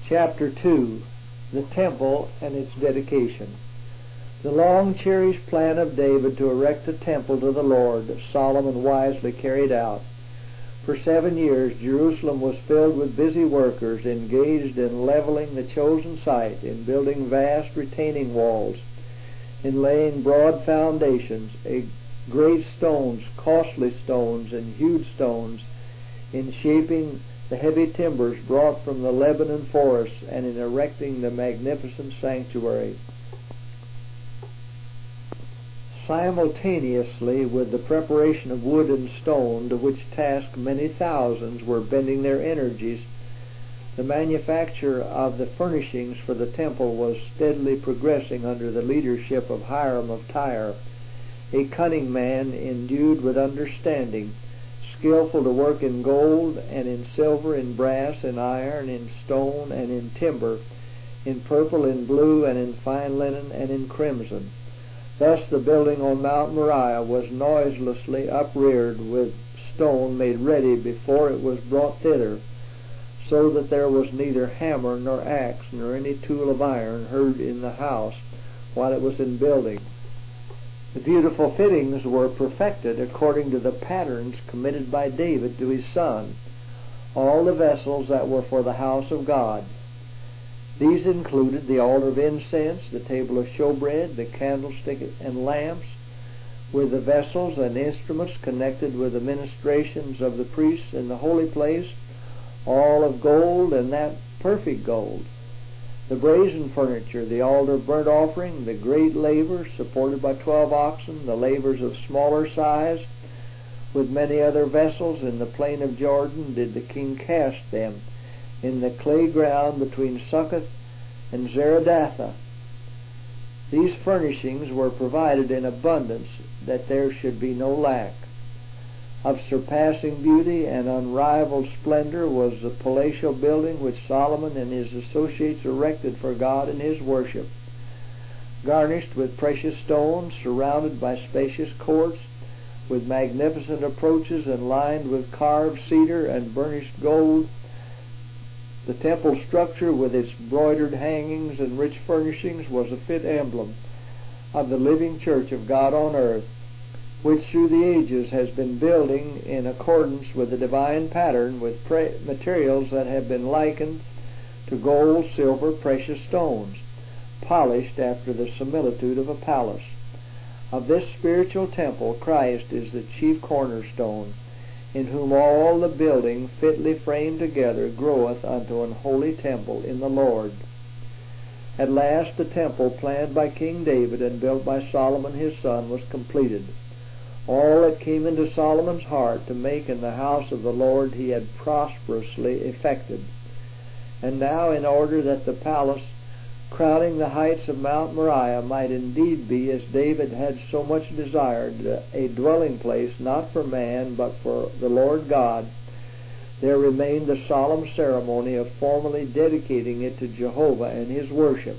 Chapter 2. The Temple and its Dedication. The long-cherished plan of David to erect a temple to the Lord, Solomon wisely carried out. For 7 years, Jerusalem was filled with busy workers engaged in leveling the chosen site, in building vast retaining walls, in laying broad foundations, great stones, costly stones, and huge stones, in shaping the heavy timbers brought from the Lebanon forests, and in erecting the magnificent sanctuary. Simultaneously with the preparation of wood and stone, to which task many thousands were bending their energies, the manufacture of the furnishings for the temple was steadily progressing under the leadership of Hiram of Tyre, a cunning man endued with understanding, skillful to work in gold and in silver, in brass, in iron, in stone, and in timber, in purple, in blue, and in fine linen, and in crimson. Thus the building on Mount Moriah was noiselessly upreared with stone made ready before it was brought thither, so that there was neither hammer nor axe nor any tool of iron heard in the house while it was in building. The beautiful fittings were perfected according to the patterns committed by David to his son, all the vessels that were for the house of God. These included the altar of incense, the table of showbread, the candlestick and lamps, with the vessels and instruments connected with the ministrations of the priests in the holy place, all of gold, and that perfect gold. The brazen furniture, the altar of burnt offering, the great lavers supported by 12 oxen, the lavers of smaller size, with many other vessels in the plain of Jordan did the king cast them, in the clay ground between Succoth and Zeradatha. These furnishings were provided in abundance, that there should be no lack. Of surpassing beauty and unrivaled splendor was the palatial building which Solomon and his associates erected for God and his worship, garnished with precious stones, surrounded by spacious courts, with magnificent approaches, and lined with carved cedar and burnished gold. The temple structure, with its broidered hangings and rich furnishings, was a fit emblem of the living church of God on earth, which through the ages has been building in accordance with the divine pattern, with materials that have been likened to gold, silver, precious stones, polished after the similitude of a palace. Of this spiritual temple, Christ is the chief cornerstone, in whom all the building, fitly framed together, groweth unto an holy temple in the Lord. At last the temple, planned by King David and built by Solomon his son, was completed. All that came into Solomon's heart to make in the house of the Lord he had prosperously effected. And now, in order that the palace crowning the heights of Mount Moriah might indeed be, as David had so much desired, a dwelling place not for man but for the Lord God, there remained the solemn ceremony of formally dedicating it to Jehovah and his worship.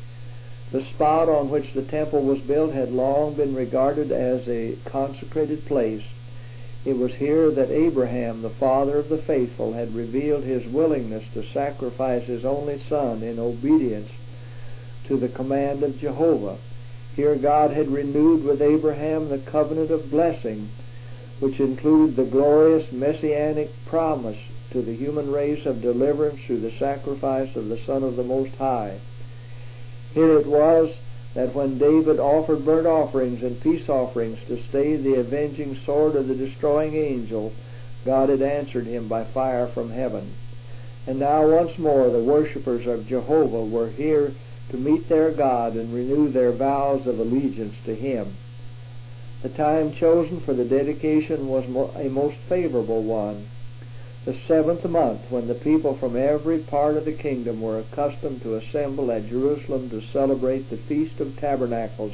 The spot on which the temple was built had long been regarded as a consecrated place. It was here that Abraham, the father of the faithful, had revealed his willingness to sacrifice his only son in obedience to the command of Jehovah. Here God had renewed with Abraham the covenant of blessing, which included the glorious messianic promise to the human race of deliverance through the sacrifice of the Son of the Most High. Here it was that when David offered burnt offerings and peace offerings to stay the avenging sword of the destroying angel, God had answered him by fire from heaven. And now once more the worshippers of Jehovah were here to meet their God and renew their vows of allegiance to him. The time chosen for the dedication was a most favorable one, the 7th month, when the people from every part of the kingdom were accustomed to assemble at Jerusalem to celebrate the Feast of Tabernacles.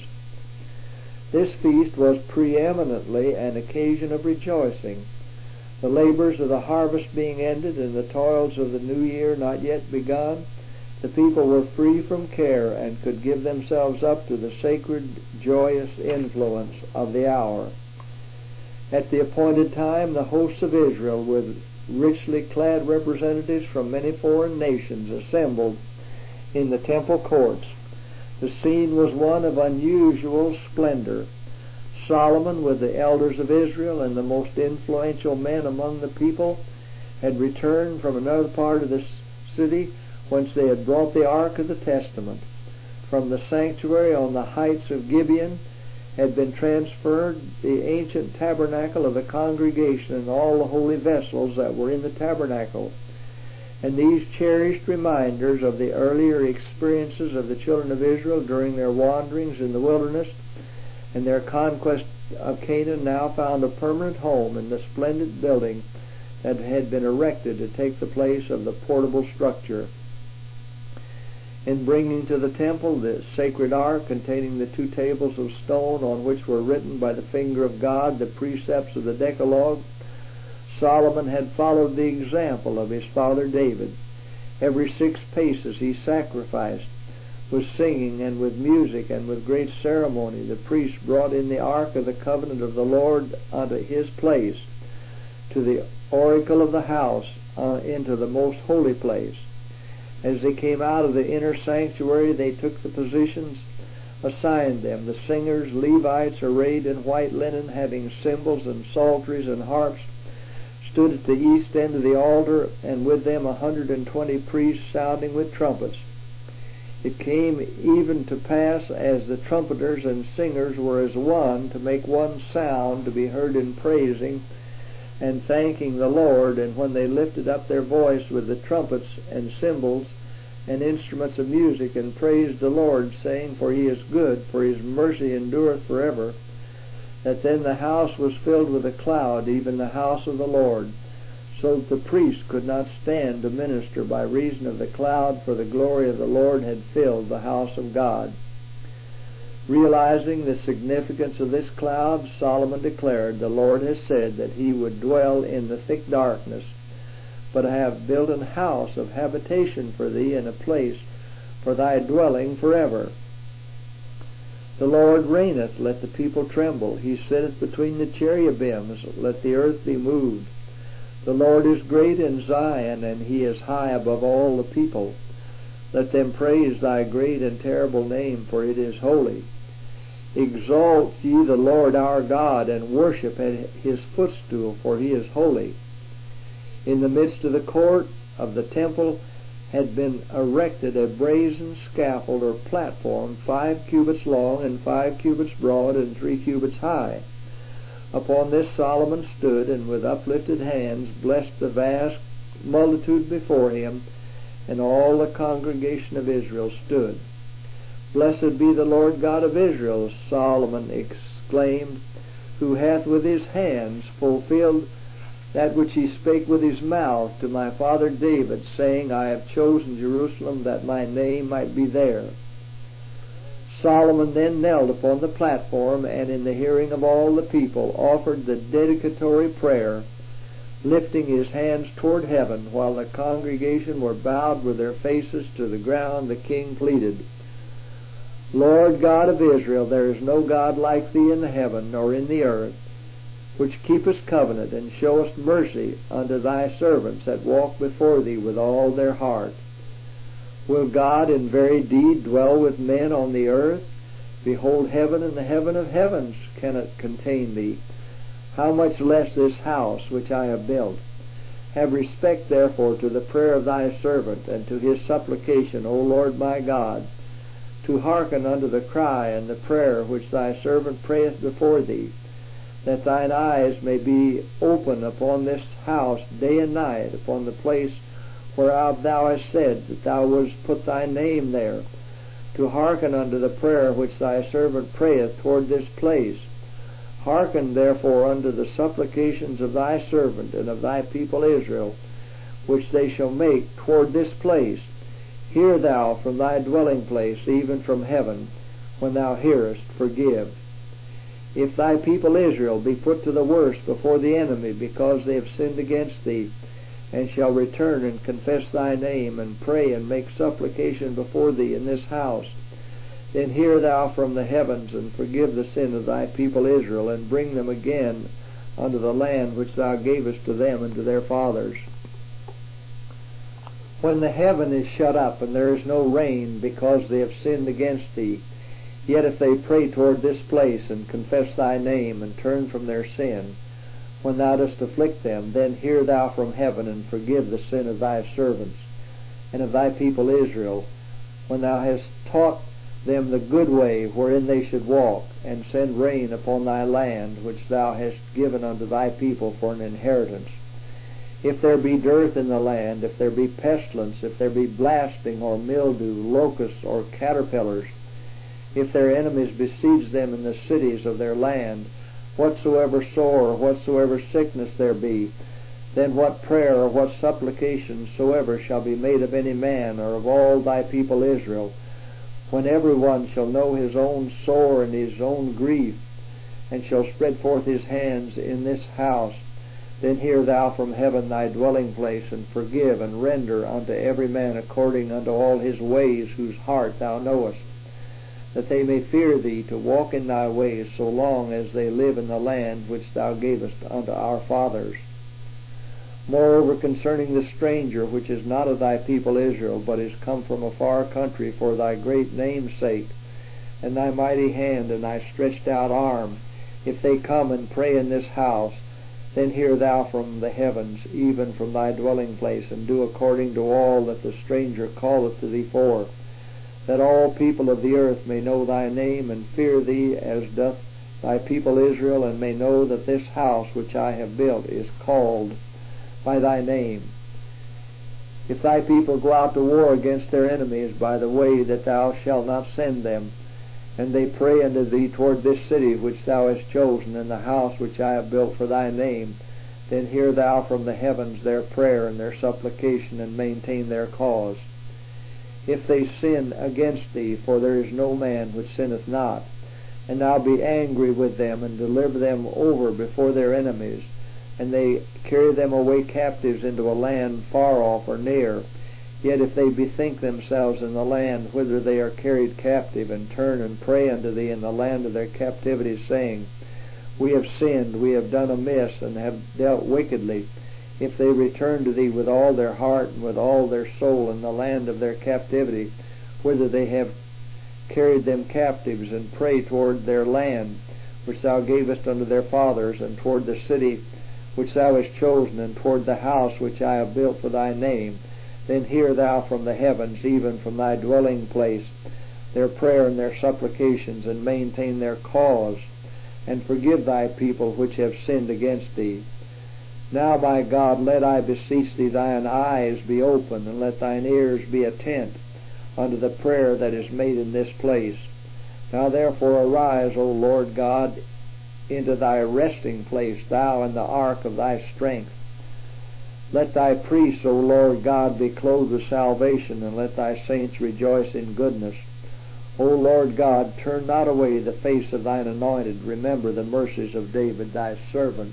This feast was preeminently an occasion of rejoicing. The labors of the harvest being ended and the toils of the new year not yet begun, the people were free from care and could give themselves up to the sacred, joyous influence of the hour. At the appointed time, the hosts of Israel, with richly clad representatives from many foreign nations assembled in the temple courts. The scene was one of unusual splendor. Solomon, with the elders of Israel and the most influential men among the people, had returned from another part of the city whence they had brought the Ark of the Testament. From the sanctuary on the heights of Gibeon had been transferred the ancient tabernacle of the congregation and all the holy vessels that were in the tabernacle. And these cherished reminders of the earlier experiences of the children of Israel during their wanderings in the wilderness and their conquest of Canaan now found a permanent home in the splendid building that had been erected to take the place of the portable structure. In bringing to the temple the sacred ark containing the 2 tables of stone on which were written by the finger of God the precepts of the Decalogue, Solomon had followed the example of his father David. Every 6 paces he sacrificed. With singing and with music and with great ceremony the priests brought in the ark of the covenant of the Lord unto his place, to the oracle of the house, into the most holy place. As they came out of the inner sanctuary, they took the positions assigned them. The singers, Levites, arrayed in white linen, having cymbals and psalteries and harps, stood at the east end of the altar, and with them 120 priests sounding with trumpets. It came even to pass, as the trumpeters and singers were as one, to make one sound to be heard in praising and thanking the Lord, and when they lifted up their voice with the trumpets and cymbals and instruments of music, and praised the Lord, saying, For he is good, for his mercy endureth forever, that then the house was filled with a cloud, even the house of the Lord, so that the priests could not stand to minister by reason of the cloud, for the glory of the Lord had filled the house of God. Realizing the significance of this cloud, Solomon declared, The Lord has said that he would dwell in the thick darkness, but I have built an house of habitation for thee, and a place for thy dwelling forever. The Lord reigneth, let the people tremble. He sitteth between the cherubims, let the earth be moved. The Lord is great in Zion, and he is high above all the people. Let them praise thy great and terrible name, for it is holy. Exalt ye the Lord our God, and worship at his footstool, for he is holy. In the midst of the court of the temple had been erected a brazen scaffold or platform, 5 cubits long and 5 cubits broad and 3 cubits high. Upon this Solomon stood, and with uplifted hands blessed the vast multitude before him, and all the congregation of Israel stood. Blessed be the Lord God of Israel, Solomon exclaimed, who hath with his hands fulfilled that which he spake with his mouth to my father David, saying, I have chosen Jerusalem that my name might be there. Solomon then knelt upon the platform, and in the hearing of all the people offered the dedicatory prayer, lifting his hands toward heaven. While the congregation were bowed with their faces to the ground, the king pleaded, Lord God of Israel, there is no God like thee in the heaven nor in the earth, which keepest covenant and showest mercy unto thy servants that walk before thee with all their heart. Will God in very deed dwell with men on the earth? Behold, heaven and the heaven of heavens cannot contain thee. How much less this house which I have built? Have respect therefore to the prayer of thy servant, and to his supplication, O Lord my God, to hearken unto the cry and the prayer which thy servant prayeth before thee, that thine eyes may be open upon this house day and night, upon the place whereof thou hast said that thou wouldst put thy name there, to hearken unto the prayer which thy servant prayeth toward this place. Hearken therefore unto the supplications of thy servant and of thy people Israel, which they shall make toward this place. Hear thou from thy dwelling place, even from heaven, when thou hearest, forgive. If thy people Israel be put to the worst before the enemy, because they have sinned against thee, and shall return and confess thy name, and pray and make supplication before thee in this house, then hear thou from the heavens, and forgive the sin of thy people Israel, and bring them again unto the land which thou gavest to them and to their fathers. When the heaven is shut up, and there is no rain, because they have sinned against thee, yet if they pray toward this place, and confess thy name, and turn from their sin, when thou dost afflict them, then hear thou from heaven, and forgive the sin of thy servants, and of thy people Israel, when thou hast taught them the good way wherein they should walk, and send rain upon thy land, which thou hast given unto thy people for an inheritance. If there be dearth in the land, if there be pestilence, if there be blasting, or mildew, locusts, or caterpillars, if their enemies besiege them in the cities of their land, whatsoever sore, or whatsoever sickness there be, then what prayer or what supplication soever shall be made of any man, or of all thy people Israel, when every one shall know his own sore and his own grief, and shall spread forth his hands in this house, then hear thou from heaven thy dwelling place, and forgive and render unto every man according unto all his ways, whose heart thou knowest, that they may fear thee to walk in thy ways, so long as they live in the land which thou gavest unto our fathers. Moreover, concerning the stranger, which is not of thy people Israel, but is come from a far country for thy great name's sake, and thy mighty hand, and thy stretched out arm, if they come and pray in this house, then hear thou from the heavens, even from thy dwelling place, and do according to all that the stranger calleth to thee for, that all people of the earth may know thy name, and fear thee as doth thy people Israel, and may know that this house which I have built is called by thy name. If thy people go out to war against their enemies by the way that thou shalt not send them, and they pray unto thee toward this city which thou hast chosen, and the house which I have built for thy name, then hear thou from the heavens their prayer and their supplication, and maintain their cause. If they sin against thee, for there is no man which sinneth not, and thou be angry with them, and deliver them over before their enemies, and they carry them away captives into a land far off or near, yet if they bethink themselves in the land whither they are carried captive, and turn and pray unto thee in the land of their captivity, saying, We have sinned, we have done amiss, and have dealt wickedly, if they return to thee with all their heart and with all their soul in the land of their captivity, whither they have carried them captives, and pray toward their land, which thou gavest unto their fathers, and toward the city which thou hast chosen, and toward the house which I have built for thy name, then hear thou from the heavens, even from thy dwelling place, their prayer and their supplications, and maintain their cause, and forgive thy people which have sinned against thee. Now, my God, let, I beseech thee, thine eyes be open, and let thine ears be attent unto the prayer that is made in this place. Now therefore arise, O Lord God, into thy resting place, thou and the ark of thy strength. Let thy priests, O Lord God, be clothed with salvation, and let thy saints rejoice in goodness. O Lord God, turn not away the face of thine anointed. Remember the mercies of David thy servant.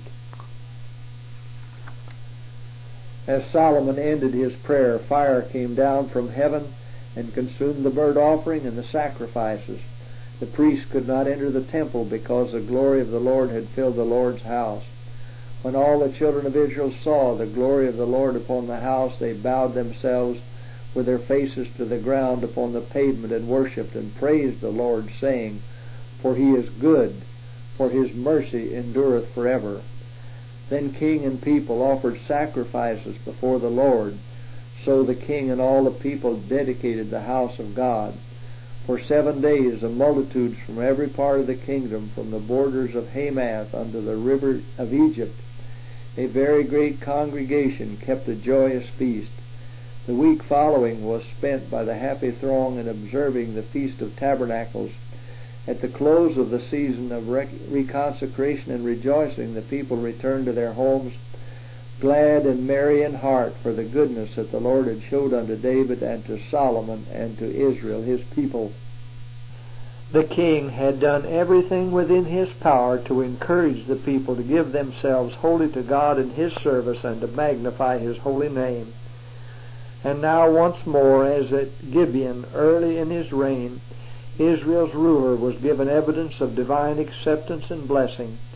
As Solomon ended his prayer, fire came down from heaven and consumed the burnt offering and the sacrifices. The priests could not enter the temple because the glory of the Lord had filled the Lord's house. When all the children of Israel saw the glory of the Lord upon the house, they bowed themselves with their faces to the ground upon the pavement, and worshipped and praised the Lord, saying, For he is good, for his mercy endureth forever. Then king and people offered sacrifices before the Lord. So the king and all the people dedicated the house of God. For 7 days the multitudes from every part of the kingdom, from the borders of Hamath unto the river of Egypt, a very great congregation, kept a joyous feast. The week following was spent by the happy throng in observing the Feast of Tabernacles. At the close of the season of reconsecration and rejoicing, the people returned to their homes, glad and merry in heart, for the goodness that the Lord had showed unto David and to Solomon and to Israel his people. The king had done everything within his power to encourage the people to give themselves wholly to God in his service and to magnify his holy name. And now once more, as at Gibeon early in his reign, Israel's ruler was given evidence of divine acceptance and blessing.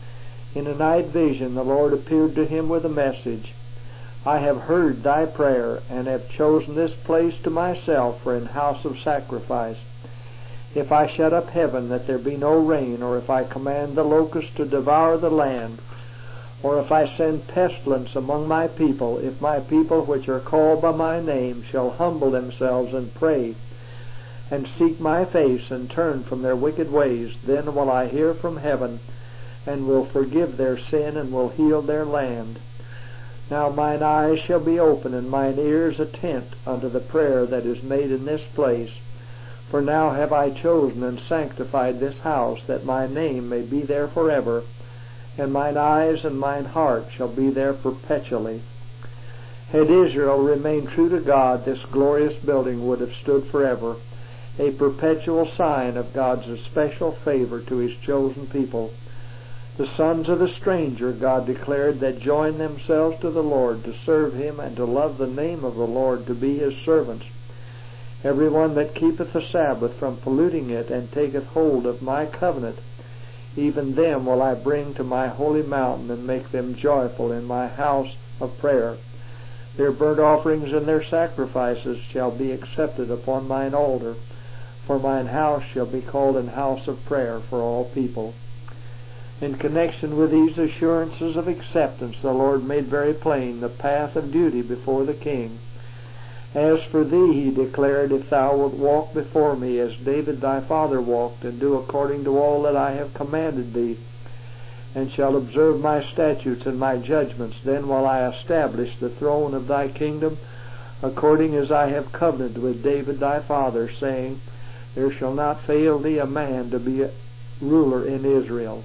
In a night vision the Lord appeared to him with a message. I have heard thy prayer, and have chosen this place to myself for an house of sacrifice. If I shut up heaven that there be no rain, or if I command the locusts to devour the land, or if I send pestilence among my people, if my people which are called by my name shall humble themselves and pray, and seek my face, and turn from their wicked ways, then will I hear from heaven, and will forgive their sin, and will heal their land. Now mine eyes shall be open, and mine ears attent unto the prayer that is made in this place. For now have I chosen and sanctified this house, that my name may be there forever, and mine eyes and mine heart shall be there perpetually. Had Israel remained true to God, this glorious building would have stood forever, a perpetual sign of God's especial favor to His chosen people. The sons of the stranger, God declared, that join themselves to the Lord to serve Him and to love the name of the Lord, to be His servants. Every one that keepeth the Sabbath from polluting it, and taketh hold of my covenant, even them will I bring to my holy mountain, and make them joyful in my house of prayer. Their burnt offerings and their sacrifices shall be accepted upon mine altar, for mine house shall be called an house of prayer for all people. In connection with these assurances of acceptance, the Lord made very plain the path of duty before the king. As for thee, He declared, if thou wilt walk before me as David thy father walked, and do according to all that I have commanded thee, and shall observe my statutes and my judgments, then will I establish the throne of thy kingdom, according as I have covenanted with David thy father, saying, there shall not fail thee a man to be a ruler in Israel.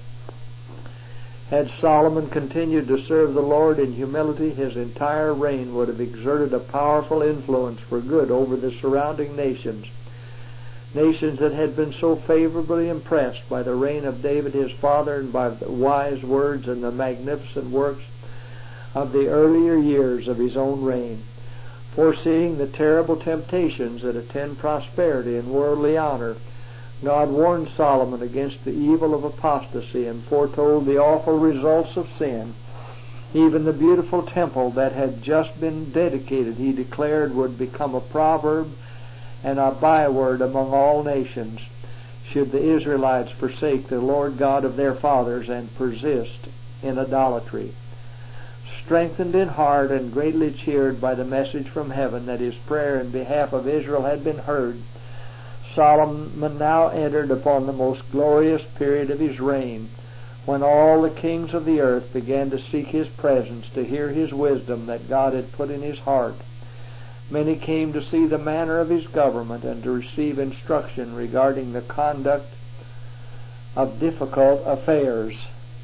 Had Solomon continued to serve the Lord in humility, his entire reign would have exerted a powerful influence for good over the surrounding nations. Nations that had been so favorably impressed by the reign of David his father, and by the wise words and the magnificent works of the earlier years of his own reign. Foreseeing the terrible temptations that attend prosperity and worldly honor, God warned Solomon against the evil of apostasy, and foretold the awful results of sin. Even the beautiful temple that had just been dedicated, He declared, would become a proverb and a byword among all nations, should the Israelites forsake the Lord God of their fathers and persist in idolatry. Strengthened in heart and greatly cheered by the message from heaven that his prayer in behalf of Israel had been heard, Solomon now entered upon the most glorious period of his reign, when all the kings of the earth began to seek his presence, to hear his wisdom that God had put in his heart. Many came to see the manner of his government, and to receive instruction regarding the conduct of difficult affairs.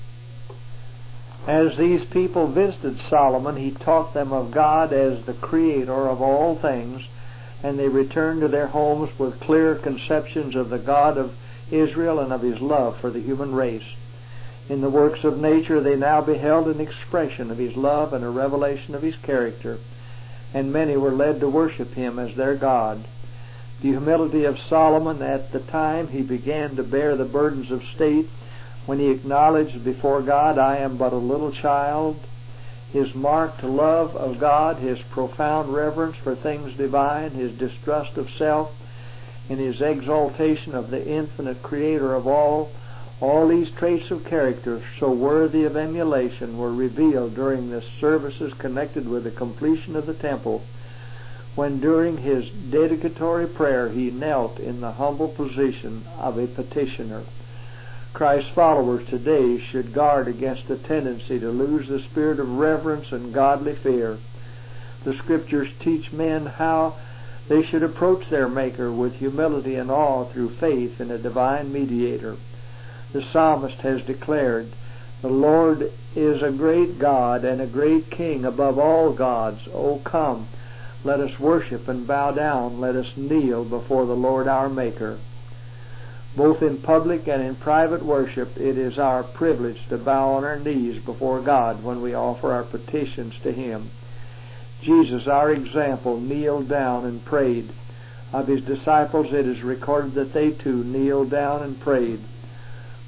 As these people visited Solomon, he taught them of God as the Creator of all things, and they returned to their homes with clear conceptions of the God of Israel and of His love for the human race. In the works of nature they now beheld an expression of His love and a revelation of His character, and many were led to worship Him as their God. The humility of Solomon at the time he began to bear the burdens of state, when he acknowledged before God, I am but a little child, his marked love of God, his profound reverence for things divine, his distrust of self, and his exaltation of the infinite Creator of all these traits of character so worthy of emulation were revealed during the services connected with the completion of the temple, when during his dedicatory prayer he knelt in the humble position of a petitioner. Christ's followers today should guard against a tendency to lose the spirit of reverence and godly fear. The Scriptures teach men how they should approach their Maker with humility and awe through faith in a divine mediator. The psalmist has declared, the Lord is a great God and a great King above all gods. O come, let us worship and bow down. Let us kneel before the Lord our Maker. Both in public and in private worship, it is our privilege to bow on our knees before God when we offer our petitions to Him. Jesus, our example, kneeled down and prayed. Of His disciples it is recorded that they too kneeled down and prayed.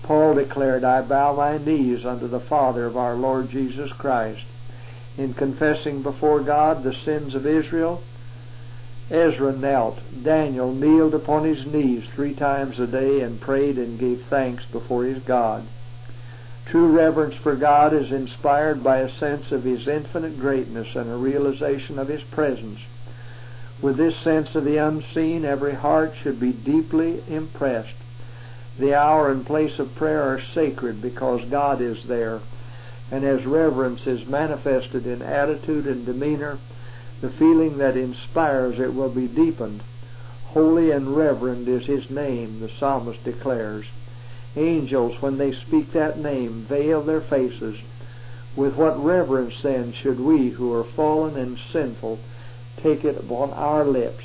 Paul declared, I bow my knees unto the Father of our Lord Jesus Christ. In confessing before God the sins of Israel, Ezra knelt. Daniel kneeled upon his knees 3 times a day and prayed and gave thanks before his God. True reverence for God is inspired by a sense of His infinite greatness and a realization of His presence. With this sense of the unseen, every heart should be deeply impressed. The hour and place of prayer are sacred because God is there, and as reverence is manifested in attitude and demeanor, the feeling that inspires it will be deepened. Holy and reverend is His name, the psalmist declares. Angels, when they speak that name, veil their faces. With what reverence then should we, who are fallen and sinful, take it upon our lips?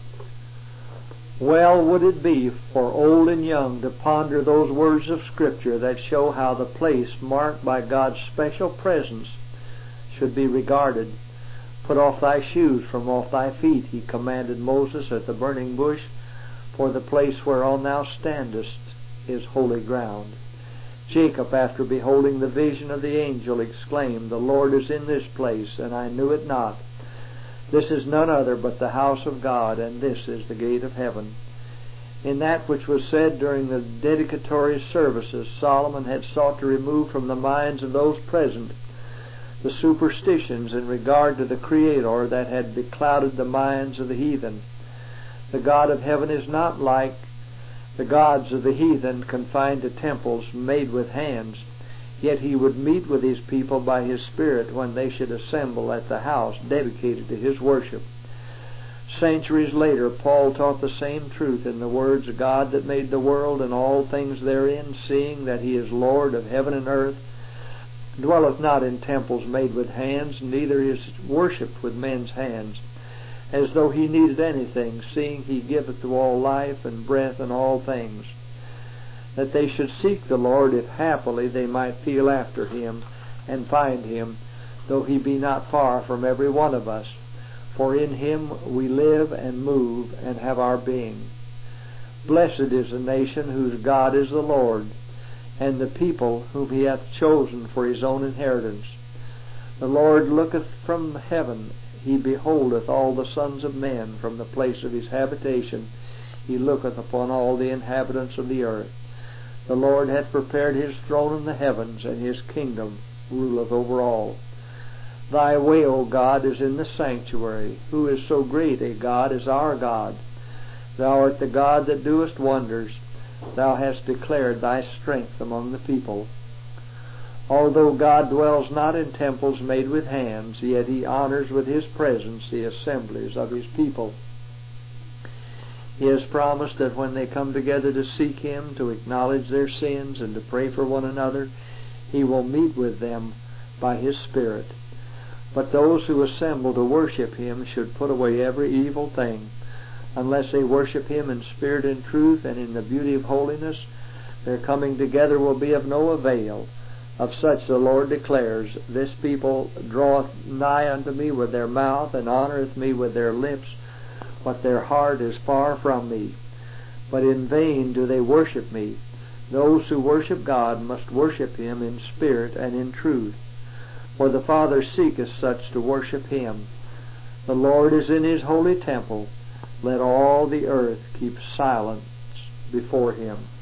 Well would it be for old and young to ponder those words of Scripture that show how the place marked by God's special presence should be regarded. Put off thy shoes from off thy feet, He commanded Moses at the burning bush, for the place whereon thou standest is holy ground. Jacob, after beholding the vision of the angel, exclaimed, The Lord is in this place, and I knew it not. This is none other but the house of God, and this is the gate of heaven. In that which was said during the dedicatory services, Solomon had sought to remove from the minds of those present the superstitions in regard to the Creator that had beclouded the minds of the heathen. The God of heaven is not like the gods of the heathen, confined to temples made with hands. Yet He would meet with His people by His Spirit when they should assemble at the house dedicated to His worship. Centuries later, Paul taught the same truth in the words, God that made the world and all things therein, seeing that He is Lord of heaven and earth, dwelleth not in temples made with hands, neither is worshipped with men's hands, as though He needed anything, seeing He giveth to all life and breath and all things. That they should seek the Lord, if happily they might feel after Him and find Him, though He be not far from every one of us. For in Him we live and move and have our being. Blessed is the nation whose God is the Lord, and the people whom He hath chosen for His own inheritance. The Lord looketh from heaven, He beholdeth all the sons of men from the place of His habitation. He looketh upon all the inhabitants of the earth. The Lord hath prepared His throne in the heavens, and His kingdom ruleth over all. Thy way, O God, is in the sanctuary. Who is so great a God as our God? Thou art the God that doest wonders. Thou hast declared Thy strength among the people. Although God dwells not in temples made with hands, yet He honors with His presence the assemblies of His people. He has promised that when they come together to seek Him, to acknowledge their sins, and to pray for one another, He will meet with them by His Spirit. But those who assemble to worship Him should put away every evil thing. Unless they worship Him in spirit and truth and in the beauty of holiness, their coming together will be of no avail. Of such the Lord declares, This people draweth nigh unto me with their mouth, and honoureth me with their lips, but their heart is far from me. But in vain do they worship me. Those who worship God must worship Him in spirit and in truth. For the Father seeketh such to worship Him. The Lord is in His holy temple. Let all the earth keep silence before Him.